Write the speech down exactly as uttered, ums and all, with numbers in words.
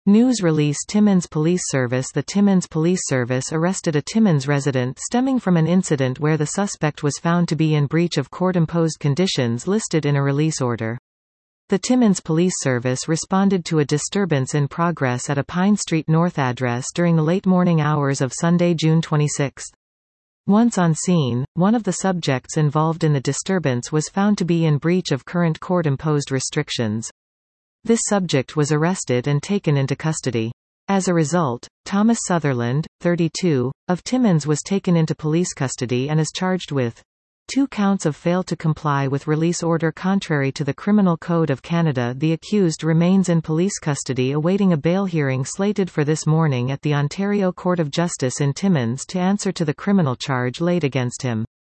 News release Timmins Police Service The Timmins Police Service arrested a Timmins resident stemming from an incident where the suspect was found to be in breach of court-imposed conditions listed in a release order. The Timmins Police Service responded to a disturbance in progress at a Pine Street North address during the late morning hours of Sunday, June twenty-sixth. Once on scene, one of the subjects involved in the disturbance was found to be in breach of current court-imposed restrictions. This subject was arrested and taken into custody. As a result, Thomas Sutherland, thirty-two, of Timmins was taken into police custody and is charged with two counts of fail to comply with release order contrary to the Criminal Code of Canada. The accused remains in police custody awaiting a bail hearing slated for this morning at the Ontario Court of Justice in Timmins to answer to the criminal charge laid against him.